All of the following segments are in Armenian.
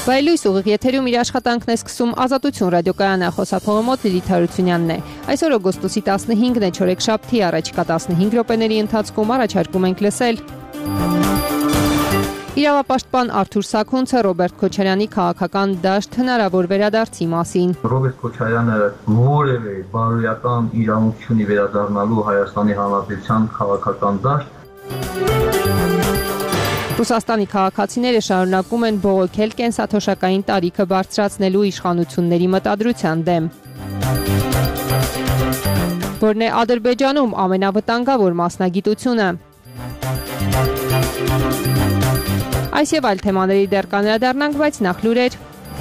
Վայելույս ուղիղ եթերում իր աշխատանքն է սկսում Ազատություն ռադիոկայանը, խոսափողը մոտ Լիլիթ Հարությունյանն է։ Այսօր օգոստոսի 15-ն է, չորեքշաբթի, առաջիկա 15 րոպեների ընթացքում առաջարկում ենք լսել իրավապաշտպան Արթուր Սաքունցը Ռոբերտ Քոչարյանի քաղաքական դաշտ հնարավոր վերադարձի մասին։ Ռոբերտ Քոչարյանը որևէ բարոյական իրավունք չունի վերադառնալու Հայաստանի Հանրապետության քաղաքական դաշտ։ Ռուսաստանի քաղաքացիները շարունակում են բողոքել կենսաթոշակային տարիքը բարձրացնելու իշխանությունների մտադրության դեմ։ Որն է Ադրբեջանում ամենավտանգավոր մասնագիտությունը։ Այս եւ այլ թեմաների դեռ կանրադառնանք, բայց նախ լուրեր։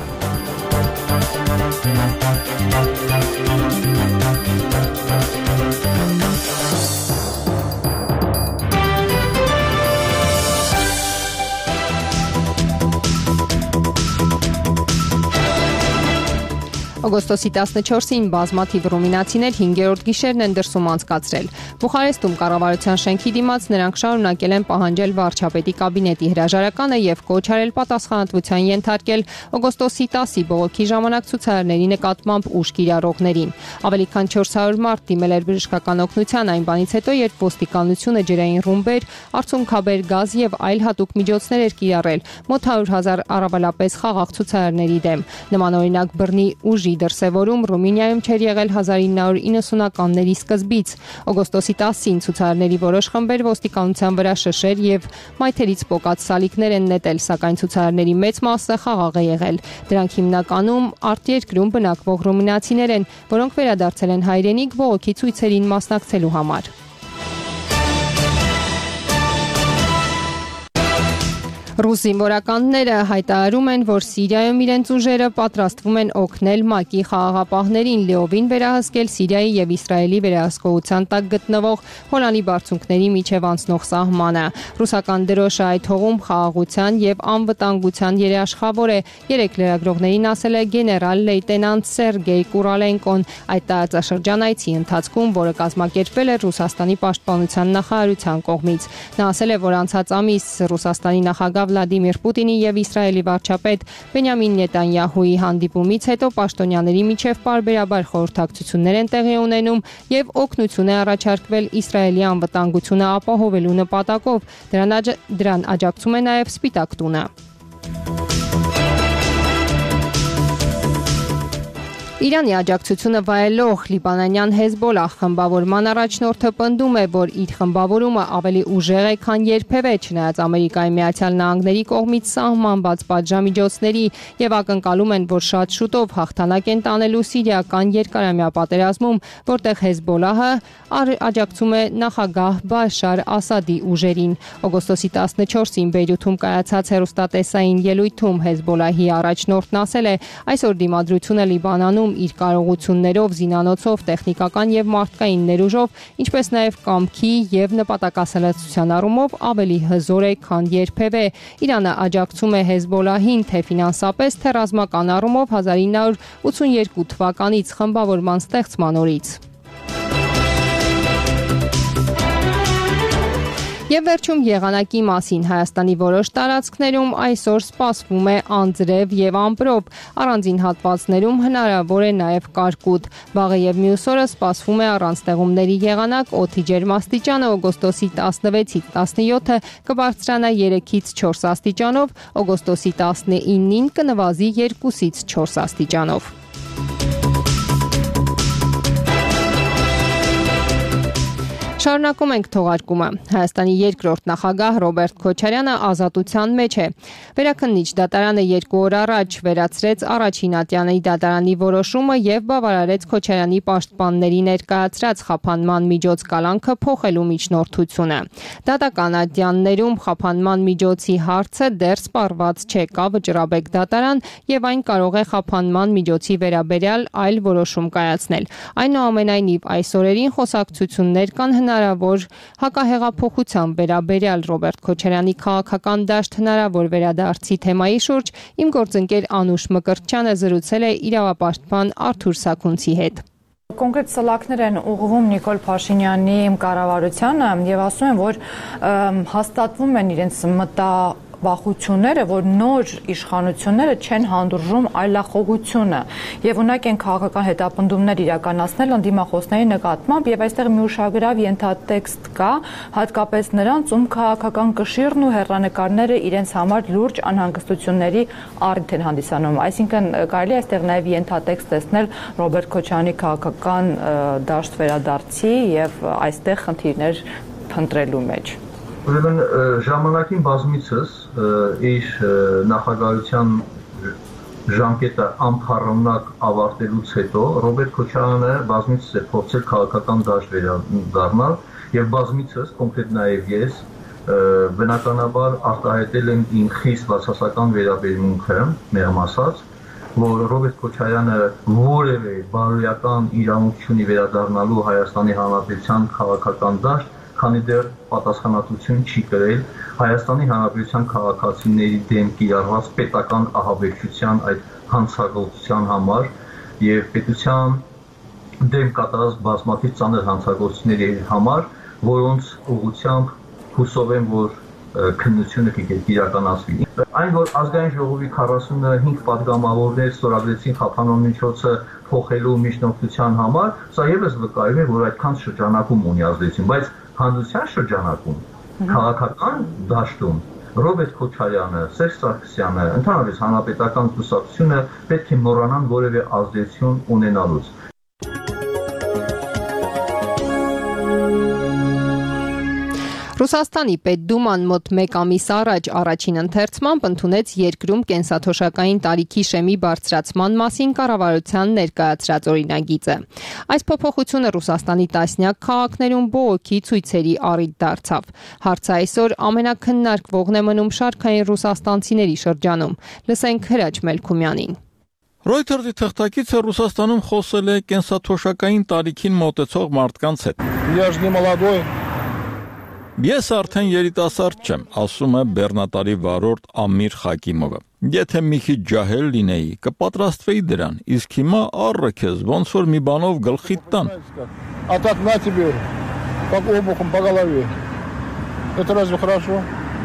Օգոստոսի 14-ին բազմաթիվ ռումինացիներ 5-րդ գիշերն են դրսում անցկացրել։ Բուխարեստում կառավարության շենքի դիմաց նրանք շարունակել են պահանջել վարչապետի կաբինետի հրաժարականը եւ կոչ արել պատասխանատվության ենթարկել օգոստոսի 10-ի բողոքի ժամանակ ցուցարարների նկատմամբ ուժ կիրառողներին։ Ավելի քան 400 մարդ դիմել էր բժշկական օգնության այն բանից հետո, երբ ոստիկանությունը ջրային ռումբեր, արցունքաբեր գազ եւ այլ հատուկ միջոցներ էր կիրառել մոտ 100,000 առավելապես խաղաղ ցուցարարների դեմ։ Նմանօրինակ բռնի ուժի դրսևորում Ռումինիայում չէր եղել 1990-ականների սկզբից։ Օգոստոսի 10-ին ցուցարարների որոշ խմբեր ոստիկանության վրա շշեր եւ մայթերից պոկած սալիկներ են նետել, սակայն ցուցարարների մեծ մասը խաղաղ է եղել։ Դրանք հիմնականում արտերկրում բնակվող ռումինացիներ են, որոնք վերադարձել են հայրենիք բողոքի ցույցերին մասնակցելու համար։ Ռուս զինվորականները հայտարարում են, որ Սիրիայում իրենց ուժերը պատրաստվում են օգնել ՄԱԿ-ի խաղաղապահներին լիովին վերահսկել Սիրիայի եւ Իսրայելի վերահսկողության տակ գտնվող Հոլանի բարձունքների միջև անցնող սահմանը։ Ռուսական դրոշը այդ հողում խաղաղության եւ անվտանգության երաշխավոր է, 3 լրագրողներին ասել է գեներալ լեյտենանտ Սերգեյ Կուրալենկոն այդ տարածաշրջանայցի ընթացքում, որը կազմակերպվել է Ռուսաստանի պաշտպանության նախարարության կողմից։ Նա ասել է, որ անցած ամիս Ռուսաստանի նախագահ Վլադիմիր Պուտինի եւ Իսրայելի վարչապետ Բենյամին Նետանյահուի հանդիպումից հետո պաշտոնյաների միջև պարբերաբար խորհրդակցություններ են տեղի ունենում եւ օգնություն է առաջարկվել Իսրայելի անվտանգությունը ապահովելու նպատակով։ Դրան աջակցում է նաեւ Սպիտակ տունը։ Իրանի աջակցությունը վայելող լիբանանյան Հեզբոլահ խմբավորման առաջնորդը պնդում է, որ իր խմբավորումը ավելի ուժեղ է, քան երբևէ, չնայած Ամերիկայի Միացյալ Նահանգների կողմից սահմանված պատժամիջոցների եւ ակնկալում են, որ շատ շուտով հաղթանակ են տանելու սիրիական երկարամյա պատերազմում, որտեղ Հեզբոլահը աջակցում է նախագահ Բաշար Ասադի ուժերին։ Օգոստոսի 14-ին Բեյրութում կայացած հեռուստատեսային ելույթում Հեզբոլահի առաջնորդն ասել է. այսօր դիմադրությունը Լիբանանում իր կարողություններով, զինանոցով, տեխնիկական եւ մարդկային ներուժով, ինչպես նաեւ կամքի եւ նպատակասլացության առումով ավելի հզոր է, քան երբևէ։ Իրանը աջակցում է Հեզբոլահին թե ֆինանսապես, թե ռազմական առումով 1982 թվականից խմբավորման ստեղծման օրից։ Եվ վերջում եղանակի մասին Հայաստանի որոշ տարածքներում այսօր սպասվում է անձրև եւ ամպրոպ, առանձին հատվածներում հնարավոր է նաեւ կարկուտ։ Վաղը եւ մյուս օրը սպասվում է առանց տեղումների եղանակ, օդի ջերմաստիճանը օգոստոսի 16-ից 17-ը կբարձրանա 3-ից 4 աստիճանով, օգոստոսի 19-ին կնվազի 2-ից 4 աստիճանով։ Շարունակում ենք թողարկումը։ Հայաստանի երկրորդ նախագահ Ռոբերտ Քոչարյանը ազատության մեջ է։ Վերաքննիչ դատարանը 2 օր առաջ վերացրեց առաջին ատյանի դատարանի որոշումը եւ բավարարեց Քոչարյանի պաշտպանների ներկայացրած խափանման միջոց կալանքը փոխելու միջնորդությունը։ Դատական ատյաններում խափանման միջոցի հարցը դեռ սպառված չեկա վճռաբեկ դատարան եւ այն կարող է խափանման միջոցի վերաբերյալ այլ որոշում կայացնել։ Այնուամենայնիվ այս օրերին խոսակցություններ կան հնարավոր հակահեղափոխության վերաբերյալ Ռոբերտ Քոչարյանի քաղաքական դաշտ հնարավոր վերադարձի թեմայի շուրջ իմ գործընկեր Անուշ Մկրտչյանը զրուցել է իրավապաշտպան Արթուր Սաքունցի հետ։ Կոնկրետ սլաքներ են ուղղվում Նիկոլ Փաշինյանի կառավարությանը եւ ասում են, որ հաստատվում են իրենց վախությունները, որ նոր իշխանությունները չեն հանդուրժում այլախոհությունը եւ ունակ են քաղաքական հետապնդումներ իրականացնել ընդդիմախոսների նկատմամբ եւ այստեղ մի ուշագրավ ենթատեքստ կա, հատկապես նրանց, ում քաղաքական կշիռն ու հեռանկարները իրենց համար լուրջ անհանգստությունների առիթ են հանդիսանում։ Այսինքն կարելի է այստեղ նաեւ ենթատեքստ տեսնել Ռոբերտ Քոչարյանի քաղաքական դաշտ վերադարձի եւ այստեղ խնդիրներ փնտրելու մեջ։ Ուրեմն ժամանակին բազմիցս իր նախագահության ժամկետը անփառնակ ավարտելուց հետո Ռոբերտ Քոչարյանը բազմիցս է փորձել քաղաքական դաշտ վերադառնալ եւ բազմիցս կոնկրետ նաեւ ես բնականաբար արտահայտել եմ իմ խիստ բացասական վերաբերմունքը, մեղմ ասած, որ Ռոբերտ Քոչարյանը որևէ բարոյական իրավունք չունի վերադառնալու Հայաստանի Հանրապետության քաղաքական դաշտ, քանի դեռ պատասխանատվություն չի կրել Հայաստանի Հանրապետության քաղաքացիների դեմ կիրառված պետական ահաբեկչության այդ հանցագործության համար եւ պետության դեմ կատարած բազմաթիվ ծանր հանցագործությունների համար, որոնց ուղղությամբ հուսով եմ, որ քննությունը կիրականացվի։ Այն, որ ազգային ժողովի 45 պատգամավորներ ստորագրեցին խափանոն միջոցը փոխելու միջնորդության համար, սա եւս վկայում է, որ այդքան շրջանակում ունի ազդեցություն, բայց հանրության շրջանակում, քաղաքական դաշտում Ռոբերտ Քոչարյանը, Սերժ Սարգսյանը, ընդհանրապես հանրապետական կուսակցությունը պետք է մոռանան որևէ ազդեցություն ունենալուց։ Ռուսաստանի Պետդուման մոտ 1 ամիս առաջ առաջին ընթերցմամբ ընդունեց երկրում կենսաթոշակային տարիքի շեմի բարձրացման մասին կառավարության ներկայացրած օրինագիծը։ Այս փոփոխությունը Ռուսաստանի տասնյակ քաղաքներում բողոքի ցույցերի առիթ դարձավ։ Հարցը այսօր ամենակննարկվողն է մնում շարքային ռուսաստանցիների շրջանում։ Լսենք Հրաչ Մելքումյանին։ Reuters-ի թղթակիցը Ռուսաստանում խոսել է կենսաթոշակային տարիքին մոտեցող մարդկանց հետ։ Я ж не молодой. Ես արդեն երիտասարդ չեմ, ասում է Բեռնատարի վարորդ Ամիր Խակիմովը։ Եթե մի քիչ ջահել լինեի, կպատրաստվեի դրան, իսկ հիմա առը քեզ ոնց որ մի բանով գլխիդ տան։ А так на тебе, как обухом по голове. Это разве хорошо?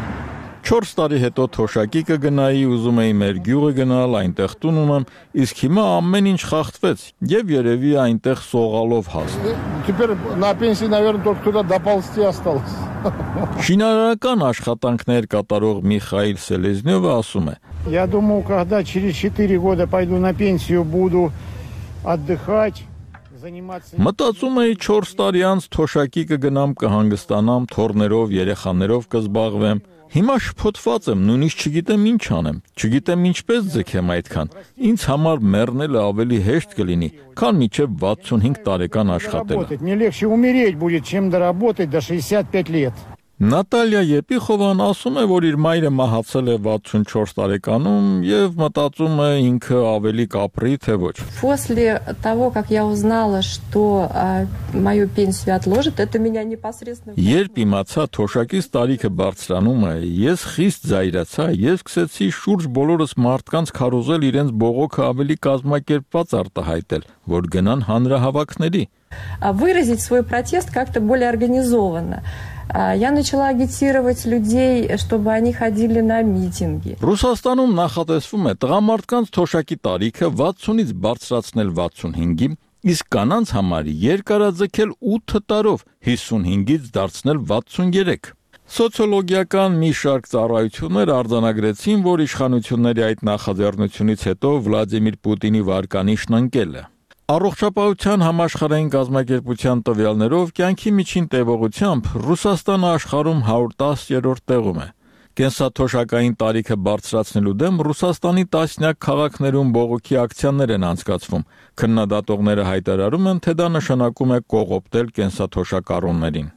4 տարի հետո թոշակի կգնայի, ուզում էի մեր գյուղը գնալ, այնտեղ տուն ունեմ, իսկ հիմա ամեն ինչ խախտվեց եւ երևի այնտեղ սողալով հաստ։ Теперь на пенсии, наверное, только туда доползти осталось. Շինարարական աշխատանքներ կատարող Միխայիլ Սելեզնյովը ասում է. Я думаю, когда через 4 года пойду на пенсию, буду отдыхать, заниматься. Մտածում էի 4 տարի անց թոշակի կգնամ, կհանգստանամ, թորներով, երեխաներով կզբաղվեմ։ Հիմա շփոթված եմ, նույնիսկ չգիտեմ ինչ անեմ, չգիտեմ ինչպես ձգեմ այդքան։ Ինձ համար մեռնելը ավելի հեշտ կլինի, քան մինչև 65 տարեկան աշխատելը։ Мне легче умереть будет, чем доработать до 65 лет. Նատալիա Եպիխովան ասում է, որ իր մայրը մահացել է 64 տարեկանում եւ մտածում է ինքը ավելի կապրի թե ոչ։ После того, как я узнала, что мою пенсию отложат, это меня непосредственно. Երբ իմացա թոշակից տարիքը բարձրանում է, ես խիստ զայրացա, ես սկսեցի շուրջ բոլորս մարդկանց քարոզել իրենց բողոքը ավելի կազմակերպված արտահայտել, որ գնան հանրահավաքների։ Выразить свой протест как-то более организованно. Я начала агитировать людей, чтобы они ходили на митинги. Ռուսաստանում նախատեսվում է տղամարդկանց թոշակի տարիքը 60-ից բարձրացնել 65-ի, իսկ կանանց համար երկարաձգել 8 տարով 55-ից դարձնել 63։ Սոցիոլոգիական մի շարք ծառայություններ արձանագրեցին, որ իշխանությունների այդ նախաձեռնությունից հետո Վլադիմիր Պուտինի վարկանիշն ընկել է։ Առողջապահության համաշխարհային կազմակերպության տվյալներով կյանքի միջին տևողությամբ Ռուսաստանը աշխարհում 110-րդ տեղում է։ Կենսաթոշակային տարիքը բարձրացնելու դեմ Ռուսաստանի տասնյակ քաղաքներում բողոքի ակցիաներ են անցկացվում։ Քննադատողները հայտարարում են, թե դա նշանակում է կողոպտել կենսաթոշակառուներին։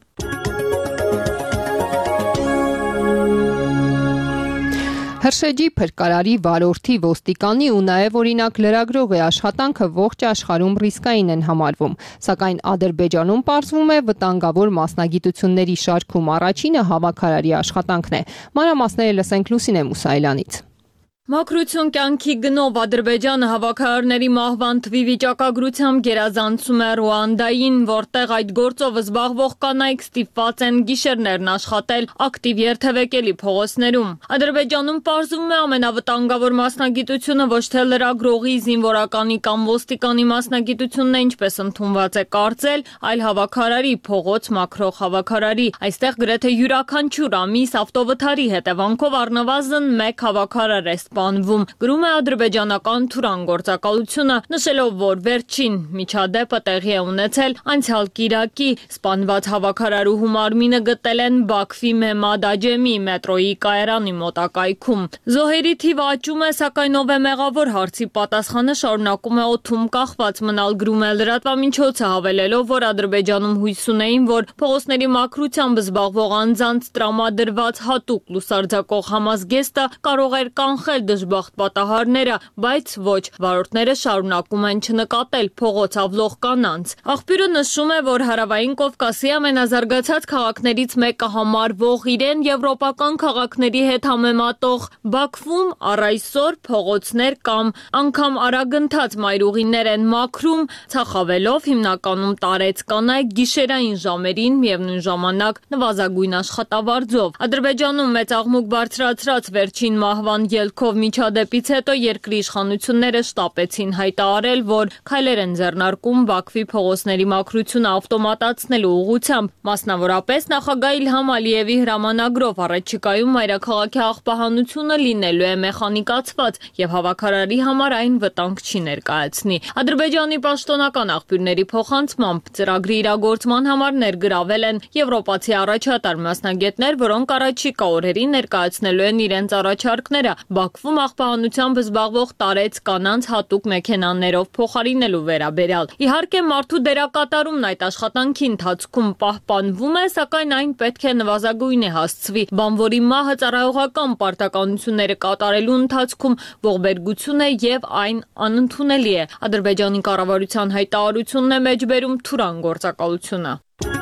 Հրշեջի փրկարարի վարորդի ոստիկանի ու նաև օրինակ լրագրողի աշխատանքը ողջ աշխարհում ռիսկային են համարվում, սակայն Ադրբեջանում պարզվում է վտանգավոր մասնագիտությունների շարքում առաջինը հավաքարարի աշխատանքն է։ Մանրամասները լսենք Լուսինե Մուսայելյանից։ Մաքրություն կյանքի գնով Ադրբեջանը հավաքարարների մահվան թվի վիճակագրությամբ գերազանցում է Ռուանդային, որտեղ այդ գործով զբաղվող կանայք ստիպված են գիշերներն աշխատել ակտիվ երթևեկելի փողոցներում։ Ադրբեջանում պարզվում է ամենավտանգավոր մասնագիտությունը ոչ թե լրագրողի, զինվորականի կամ ոստիկանի մասնագիտությունն է, ինչպես ընդունված է կարծել, այլ հավաքարարի, փողոց մաքրող հավաքարարի։ Այստեղ գրեթե յուրաքանչյուր ամիս ավտովթարի հետևանքով առնվազն մեկ հավաքարար է սպանվում, գրում է ադրբեջանական Թուրան գործակալությունը, նշելով, որ վերջին միջադեպը տեղի է ունեցել անցյալ կիրակի։ Սպանված հավաքարարուհու մարմինը գտել են Բաքվի Մեհմադ Աջեմի մետրոյի կայարանի մոտակայքում։ Զոհերի թիվը աճում է, սակայն ով է մեղավոր հարցի պատասխանը շարունակում է օդում կախված մնալ, գրում է լրատվամիջոցը, հավելելով, որ Ադրբեջանում հույս ունեին, որ փողոցների մաքրությամբ զբաղվող անձանց տրամադրված հատուկ լուսարձակող համազգեստը կարող էր կանխել դժբախտ պատահարները, բայց ոչ, վարորդները շարունակում են չնկատել փողոց ավլող կանանց։ Աղբյուրը նշում է, որ Հարավային Կովկասի ամենազարգացած քաղաքներից մեկը համարվող, իրեն եվրոպական քաղաքների հետ համեմատող Բաքվում առ այսօր փողոցներ կամ անգամ արագընթաց մայրուղիներ են մաքրում, ցախավելով հիմնականում տարեց կանայք գիշերային ժամերին, միևնույն ժամանակ նվազագույն աշխատավարձով։ Ադրբեջանում մեծ աղմուկ բարձրացրած վերջին մահվան ելքով միջադեպից հետո երկրի իշխանությունները շտապեցին հայտարարել, որ քայլեր են ձեռնարկում Բաքվի փողոցների մաքրությունը ավտոմատացնելու ուղղությամբ, մասնավորապես նախագահ Իլհամ Ալիևի հրամանագրով առաջիկայում մայրաքաղաքի աղբահանությունը լինելու է մեխանիկացված եւ հավաքարարի համար այն վտանգ չի ներկայացնի։ Ադրբեջանի պաշտոնական աղբյուրների փոխանցմամբ ծրագրի իրագործման համար ներգրավել են եվրոպացի առաջատար մասնագետներ, որոնք առաջիկա օրերին ներկայացնելու են իրենց առաջարկները Բաքվում աղբահանությամբ զբաղվող տարեց կանանց հատուկ մեքենաներով փոխարինելու վերաբերյալ։ Իհարկե մարդու դերակատարումն այդ աշխատանքի ընթացքում պահպանվում է, սակայն այն պետք է նվազագույն է հասցվի։ Բանվորի մահը ծառայողական պարտականությունները կատարելու ընթացքում ողբերգություն է եւ այն անընդունելի է։ Ադրբեջանի կառավարության հայտարարությունն է մեջբերում Թուրան գործակալությունը։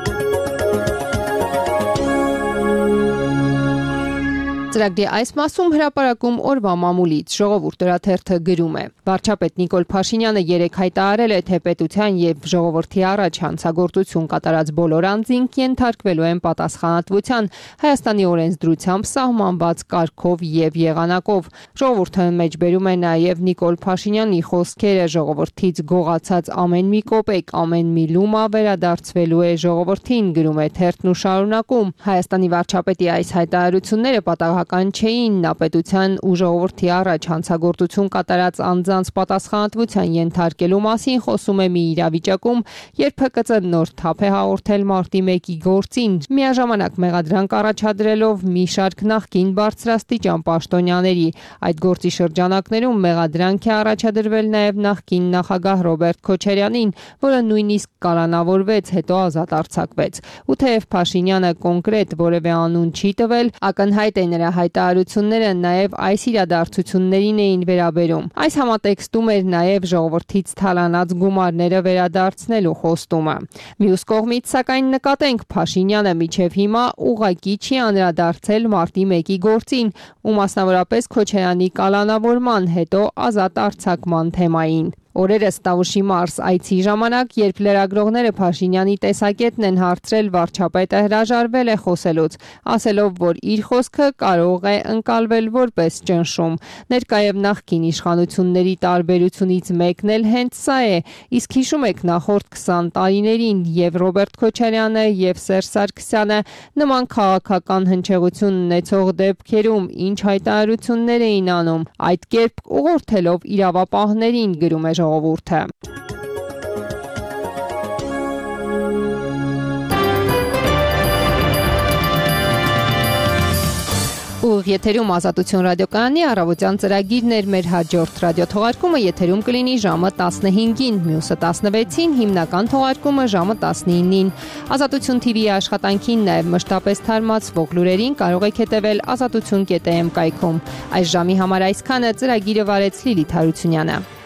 Ծրագրի այս մասում հրապարակում օրվա մամուլից ժողովուրդ օրաթերթը գրում է. Վարչապետ Նիկոլ Փաշինյանը երեկ հայտարարել է, թե պետության եւ ժողովրդի առաջ հանցագործություն կատարած բոլոր անձինք ենթարկվելու են պատասխանատվության Հայաստանի օրենսդրությամբ սահմանված կարգով եւ եղանակով։ Ժողովուրդը մեջբերում է նաեւ Նիկոլ Փաշինյանի խոսքերը. ժողովրդից գողացած ամեն մի կոպեկ, ամեն մի լումա վերադարձվելու է ժողովրդին, գրում է թերթն ու շարունակում. Հայաստանի վարչապետի այս հայտարարությունները պատահական չէին, նա պետության ու ժողովրդի առաջ հանցագործություն կատարած անձանց պատասխանատվության ենթարկելու մասին խոսում է մի իրավիճակում, երբ ՀԿՑ նոր թափ է հաղորդել մարտի 1-ի գործին, միաժամանակ մեղադրանք առաջադրելով մի շարք նախկին բարձրաստիճան պաշտոնյաների։ Այդ գործի շրջանակներում մեղադրանք է առաջադրվել նաև նախկին նախագահ Ռոբերտ Քոչարյանին, որը նույնիսկ կալանավորվեց, հետո ազատ արձակվեց։ Ու թեև Փաշինյանը կոնկրետ որևէ անուն չի տվել, ակնհայտ է նրա հայտարարությունները նաև այս իրադարձություններին էին վերաբերում։ Այս համատեքստում էր նաև ժողովրդից թալանած գումարները վերադարձնելու խոստումը։ Մյուս կողմից, սակայն նկատենք, Փաշինյանը մինչև հիմա ուղղակի չի անդրադարձել մարտի 1-ի գործին ու մասնավորապես Քոչարյանի կալանավորման հետո ազատ արձակման թեմային։ Օրերս Տավուշի մարզ այցի ժամանակ, երբ լրագրողները Փաշինյանի տեսակետն են հարցրել, վարչապետը հրաժարվել է խոսելուց, ասելով, որ իր խոսքը կարող է ընկալվել որպես ճնշում։ Ներկայև նախկին իշխանությունների տարբերությունից մեկն էլ հենց սա է, իսկ հիշում եք նախորդ 20 տարիներին եւ Ռոբերտ Քոչարյանը եւ Սերժ Սարգսյանը նման քաղաքական հնչեղություն ունեցող դեպքերում ինչ հայտարարություններ էին անում, այդ կերպ ուղղորդելով իրավապահներին, գրում է ժողովուրդը։ Ուղիղ եթերում Ազատություն ռադիոկայանի առավոտյան ծրագիրն էր, մեր հաջորդ ռադիոթողարկումը եթերում կլինի ժամը 15-ին, մյուսը 16-ին, հիմնական թողարկումը ժամը 19-ին։ Ազատություն TV-ի աշխատանքին նաև մշտապես թարմացվող լուրերին կարող եք հետևել azatutun.am կայքում։ Այս ժամի համար այսքանը, ծրագիրը վարեց Լիլիթ Հարությունյանը։